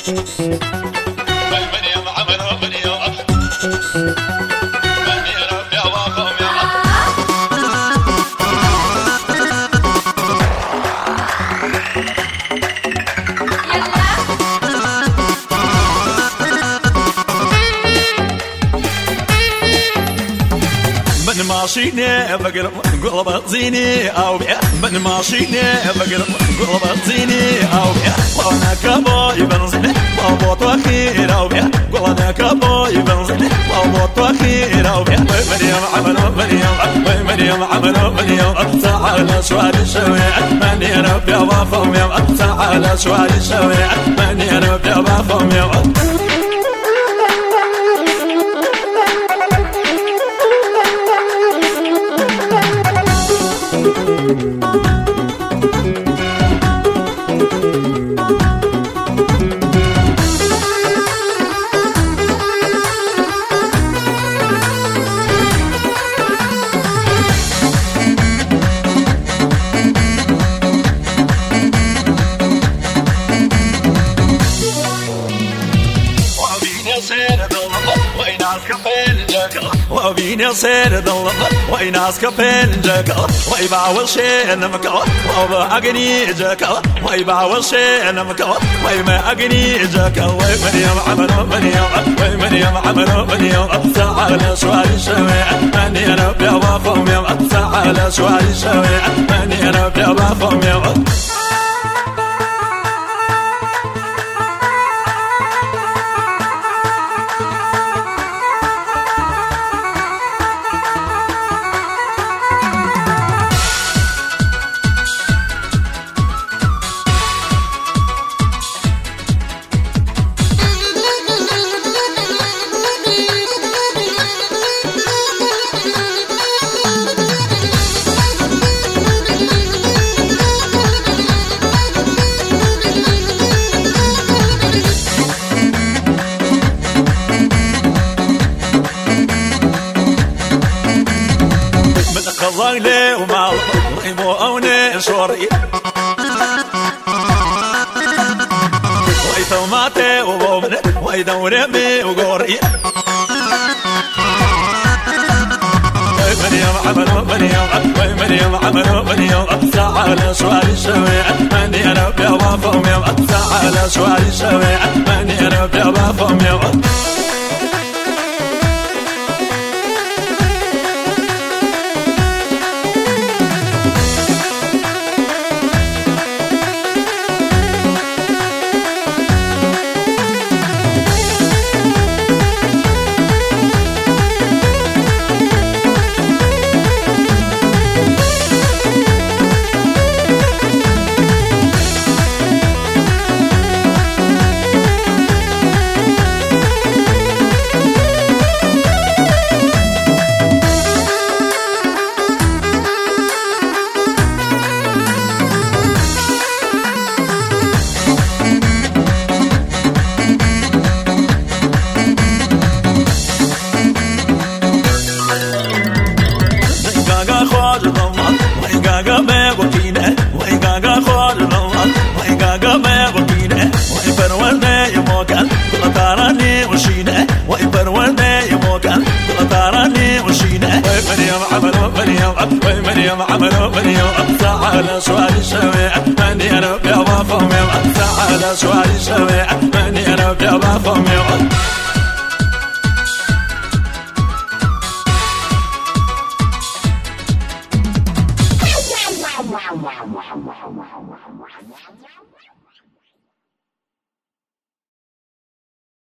من ماشيني بقرب قلب زيني او بيع من ماشيني بقرب قلب زيني او بيع وانا كبوي بنزل بابوت واخير او بيع وانا كبوي بنزل بابوت واخير او بيع مريم عملوا مريم عملوا مريم تعال سؤال الشويع من يا رب يا وافهم يا تعال سؤال الشويع من يا رب يا وافهم يا وبيني صير ضل ويناس كفين جاك ويباول شيء نمك وبأغني جاك ويباول شيء نمك ويما أغني جاك ومريم عملوا مريم عملوا مريم تعال سؤال الشويع من يا رب يا وافهم يا تعال سؤال الشويع من يا رب يا وافهم يا ظايلي ومال ضيمو أوني شوري ويثوماتي وبومن ويدوري مي وقوري مريم عملوا مريم عملوا مريم تعال سؤال الشويع من يا رب يا وافهم يا تعال سؤال الشويع من يا رب يا وافهم يا مريم عملوا مريم تعال سؤال الشويع من يا رب يا وافهم يا تعال سؤال الشويع من يا رب يا وافهم يا